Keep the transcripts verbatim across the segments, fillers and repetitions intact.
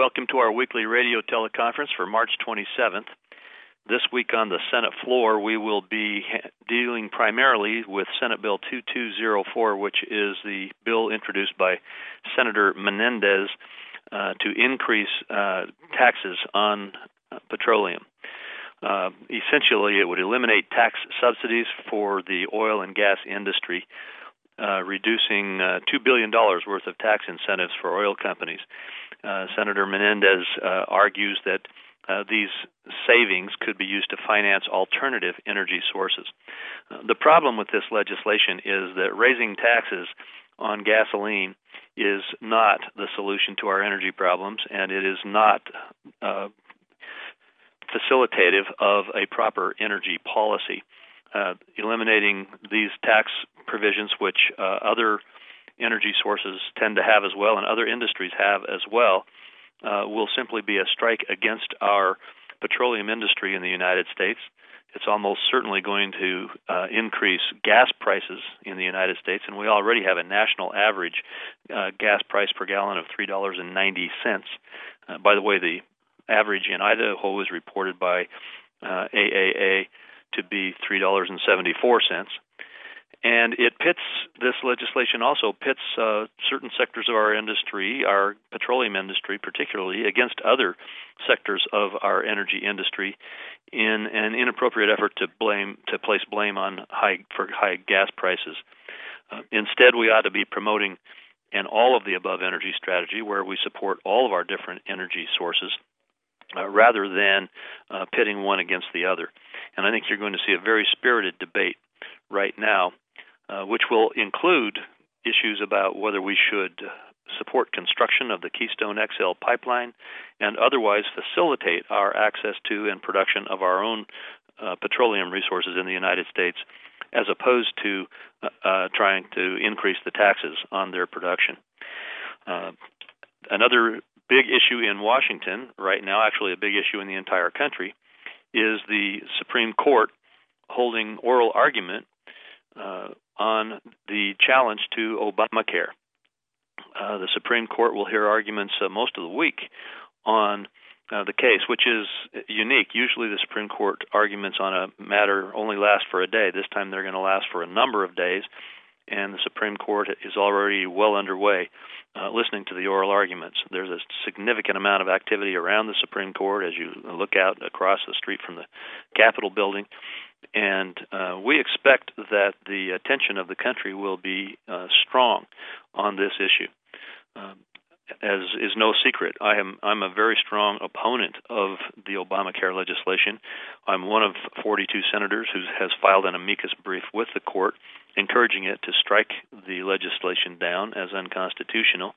welcome to our weekly radio teleconference for March twenty-seventh. This week on the Senate floor, we will be ha- dealing primarily with Senate Bill two two zero four, which is the bill introduced by Senator Menendez uh, to increase uh, taxes on uh, petroleum. Uh, essentially, it would eliminate tax subsidies for the oil and gas industry, uh, reducing uh, two billion dollars worth of tax incentives for oil companies. Uh, Senator Menendez uh, argues that uh, these savings could be used to finance alternative energy sources. Uh, the problem with this legislation is that raising taxes on gasoline is not the solution to our energy problems, and it is not uh, facilitative of a proper energy policy. Uh, eliminating these tax provisions, which uh, other energy sources tend to have as well, and other industries have as well, uh, will simply be a strike against our petroleum industry in the United States. It's almost certainly going to uh, increase gas prices in the United States, and we already have a national average uh, gas price per gallon of three dollars and ninety cents. Uh, by the way, the average in Idaho is reported by uh, A A A to be three dollars and seventy-four cents. And it pits, this legislation also pits uh, certain sectors of our industry, our petroleum industry particularly, against other sectors of our energy industry in an inappropriate effort to blame, to place blame on high, for high gas prices. Uh, instead, we ought to be promoting an all-of-the-above energy strategy where we support all of our different energy sources uh, rather than uh, pitting one against the other. And I think you're going to see a very spirited debate right now, Uh, which will include issues about whether we should support construction of the Keystone X L pipeline and otherwise facilitate our access to and production of our own uh, petroleum resources in the United States, as opposed to uh, uh, trying to increase the taxes on their production. Uh, another big issue in Washington right now, actually a big issue in the entire country, is the Supreme Court holding oral argument Uh, on the challenge to Obamacare. Uh, the Supreme Court will hear arguments uh, most of the week on uh, the case, which is unique. Usually the Supreme Court arguments on a matter only last for a day. This time they're going to last for a number of days, and the Supreme Court is already well underway uh, listening to the oral arguments. There's a significant amount of activity around the Supreme Court as you look out across the street from the Capitol building. And uh, we expect that the attention of the country will be uh, strong on this issue. Um, as is no secret, I am I'm a very strong opponent of the Obamacare legislation. I'm one of forty-two senators who has filed an amicus brief with the court, encouraging it to strike the legislation down as unconstitutional.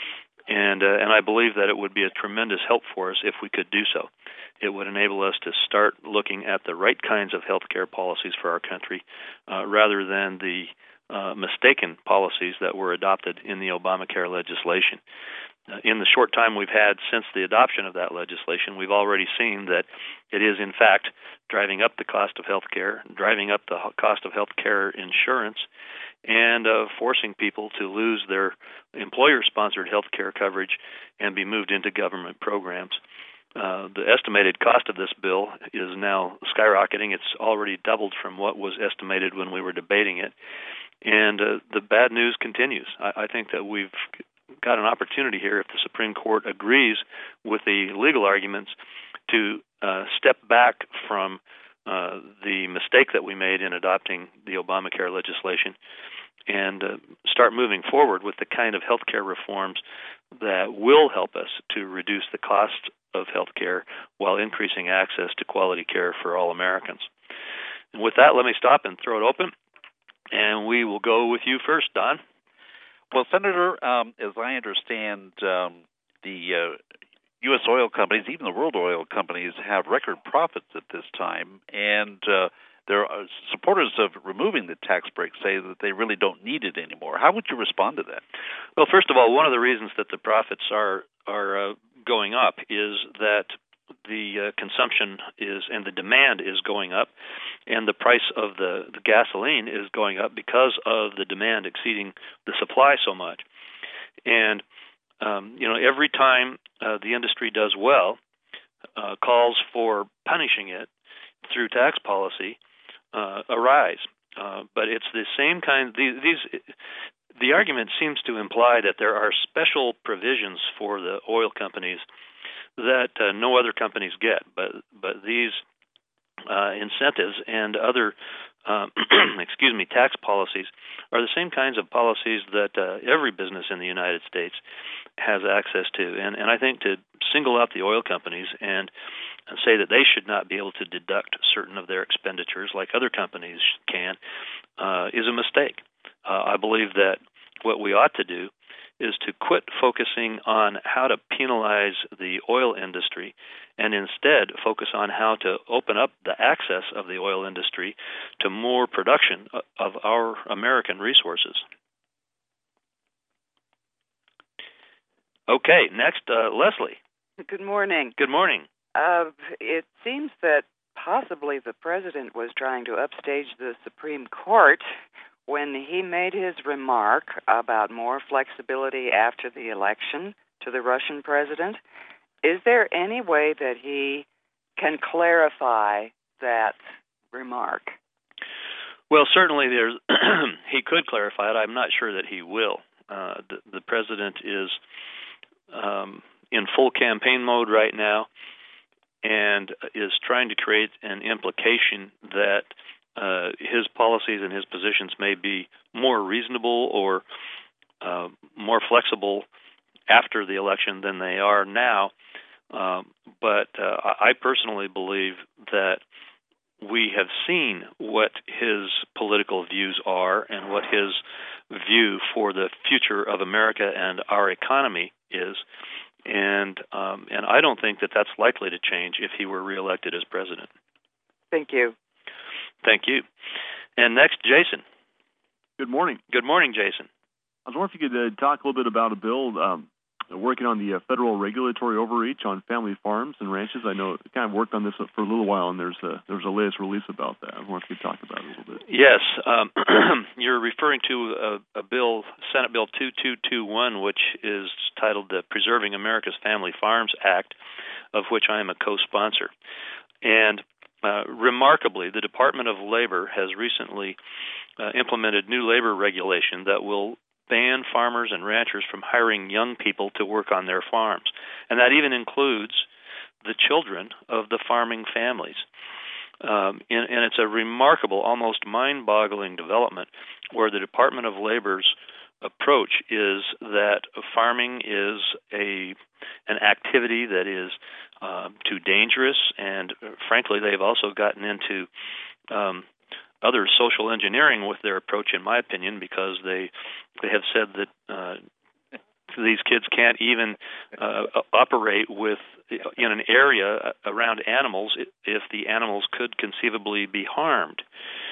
And uh, and I believe that it would be a tremendous help for us if we could do so. It would enable us to start looking at the right kinds of health care policies for our country uh, rather than the uh, mistaken policies that were adopted in the Obamacare legislation. Uh, in the short time we've had since the adoption of that legislation, we've already seen that it is, in fact, driving up the cost of health care, driving up the cost of health care insurance, and uh, forcing people to lose their employer-sponsored health care coverage and be moved into government programs. Uh, the estimated cost of this bill is now skyrocketing. It's already doubled from what was estimated when we were debating it. And uh, the bad news continues. I, I think that we've got an opportunity here, if the Supreme Court agrees with the legal arguments, to uh, step back from uh, the mistake that we made in adopting the Obamacare legislation and uh, start moving forward with the kind of health care reforms that will help us to reduce the cost of health care while increasing access to quality care for all Americans. And with that, let me stop and throw it open, and we will go with you first, Don. Well, Senator, um, as I understand, um, the uh, U S oil companies, even the world oil companies, have record profits at this time, and uh, there are supporters of removing the tax break say that they really don't need it anymore. How would you respond to that? Well, first of all, one of the reasons that the profits are are uh, going up is that the uh, consumption is and the demand is going up, and the price of the, the gasoline is going up because of the demand exceeding the supply so much. And um, you know, every time uh, the industry does well, uh, calls for punishing it through tax policy uh, arise. Uh, but it's the same kind. These, these, the argument seems to imply that there are special provisions for the oil companies that uh, no other companies get. But but these uh, incentives and other um, excuse me tax policies are the same kinds of policies that uh, every business in the United States has access to. And and I think to single out the oil companies and and say that they should not be able to deduct certain of their expenditures like other companies can uh, is a mistake. Uh, I believe that what we ought to do is to quit focusing on how to penalize the oil industry and instead focus on how to open up the access of the oil industry to more production of our American resources. Okay, next, uh, Leslie. Good morning. Good morning. Uh, it seems that possibly the president was trying to upstage the Supreme Court when he made his remark about more flexibility after the election to the Russian president. Is there any way that he can clarify that remark? Well, certainly there's he could clarify it. I'm not sure that he will. Uh, the, the president is um, in full campaign mode right now and is trying to create an implication that uh, his policies and his positions may be more reasonable or uh, more flexible after the election than they are now. Um, but uh, I personally believe that we have seen what his political views are and what his view for the future of America and our economy is. And um, and I don't think that that's likely to change if he were reelected as president. Thank you. Thank you. And next, Jason. Good morning. Good morning, Jason. I was wondering if you could uh, talk a little bit about a bill um, working on the uh, federal regulatory overreach on family farms and ranches. I know I kind of worked on this for a little while, and there's a, there's a latest release about that. I wonder if you could talk about it a little bit. Yes. Um, you're referring to a, a bill, Senate Bill two two two one, which is titled the Preserving America's Family Farms Act, of which I am a co-sponsor. And uh, remarkably, the Department of Labor has recently uh, implemented new labor regulation that will ban farmers and ranchers from hiring young people to work on their farms. And that even includes the children of the farming families. Um, and, and it's a remarkable, almost mind-boggling development where the Department of Labor's approach is that farming is a an activity that is uh, too dangerous, and uh, frankly, they've also gotten into um, other social engineering with their approach, in my opinion, because they they have said that uh, these kids can't even uh, operate with in an area around animals if the animals could conceivably be harmed.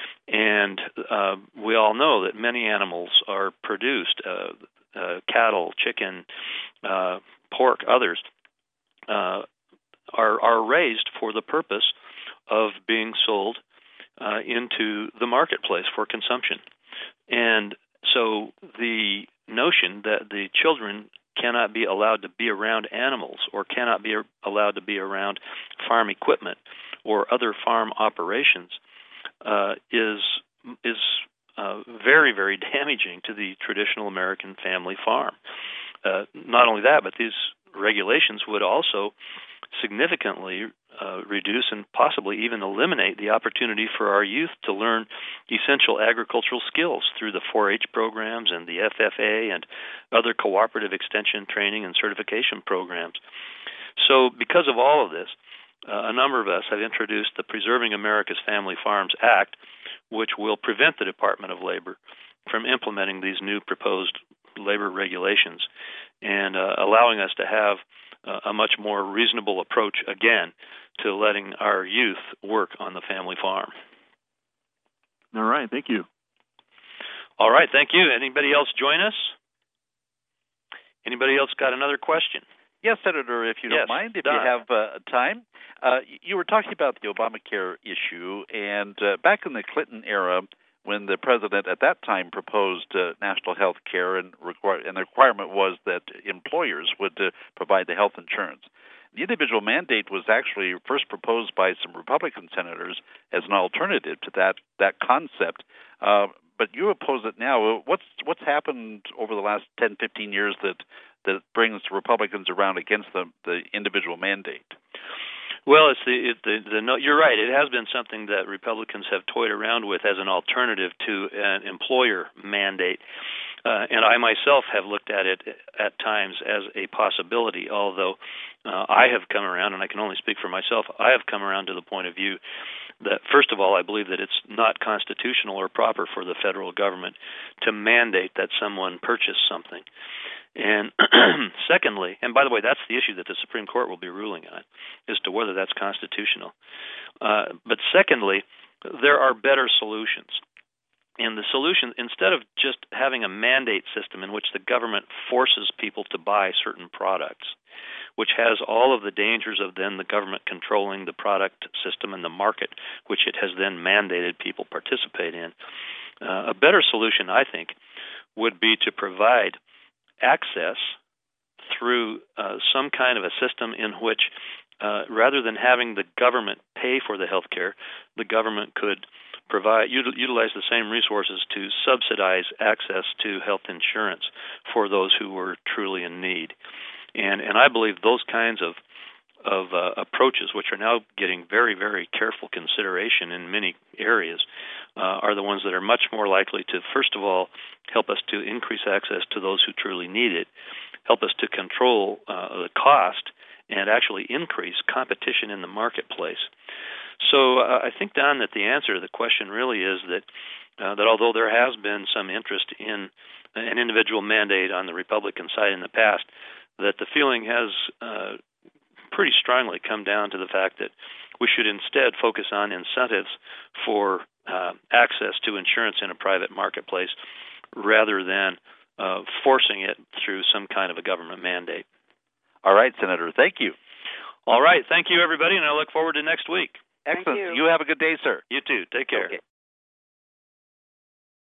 And uh, we all know that many animals are produced, uh, uh, cattle, chicken, uh, pork, others, uh, are are raised for the purpose of being sold uh, into the marketplace for consumption. And so the notion that the children cannot be allowed to be around animals or cannot be allowed to be around farm equipment or other farm operations uh, is is uh, very, very damaging to the traditional American family farm. Uh, not only that, but these regulations would also significantly uh, reduce and possibly even eliminate the opportunity for our youth to learn essential agricultural skills through the four H programs and the F F A and other cooperative extension training and certification programs. So because of all of this, uh, a number of us have introduced the Preserving America's Family Farms Act, which will prevent the Department of Labor from implementing these new proposed labor regulations and uh, allowing us to have uh, a much more reasonable approach, again, to letting our youth work on the family farm. All right. Thank you. All right. Thank you. Anybody else join us? Anybody else got another question? Yes, Senator, if you yes, don't mind, if Don. you have uh, time. Uh, you were talking about the Obamacare issue, and uh, back in the Clinton era, when the president at that time proposed uh, national health care, and, require, and the requirement was that employers would uh, provide the health insurance. The individual mandate was actually first proposed by some Republican senators as an alternative to that that concept. Uh, but you oppose it now. What's what's happened over the last ten, fifteen years that that brings Republicans around against the the individual mandate? Well, it's the, it, the, the no, you're right. It has been something that Republicans have toyed around with as an alternative to an employer mandate. Uh, and I myself have looked at it at times as a possibility, although uh, I have come around, and I can only speak for myself, I have come around to the point of view that, first of all, I believe that it's not constitutional or proper for the federal government to mandate that someone purchase something. And secondly, and by the way, that's the issue that the Supreme Court will be ruling on, as to whether that's constitutional. Uh, but secondly, there are better solutions. And the solution, instead of just having a mandate system in which the government forces people to buy certain products, which has all of the dangers of then the government controlling the product system and the market, which it has then mandated people participate in, uh, a better solution, I think, would be to provide access through uh, some kind of a system in which, uh, rather than having the government pay for the health care, the government could provide utilize the same resources to subsidize access to health insurance for those who were truly in need. And and I believe those kinds of of uh, approaches, which are now getting very, very careful consideration in many areas, uh, are the ones that are much more likely to, first of all, help us to increase access to those who truly need it, help us to control uh, the cost, and actually increase competition in the marketplace. So uh, I think, Don, that the answer to the question really is that uh, that although there has been some interest in an individual mandate on the Republican side in the past, that the feeling has uh, pretty strongly come down to the fact that we should instead focus on incentives for uh, access to insurance in a private marketplace rather than uh, forcing it through some kind of a government mandate. All right, Senator. Thank you. All right. Thank you, everybody, and I look forward to next week. Excellent. Thank you. You have a good day, sir. You too. Take care. Okay.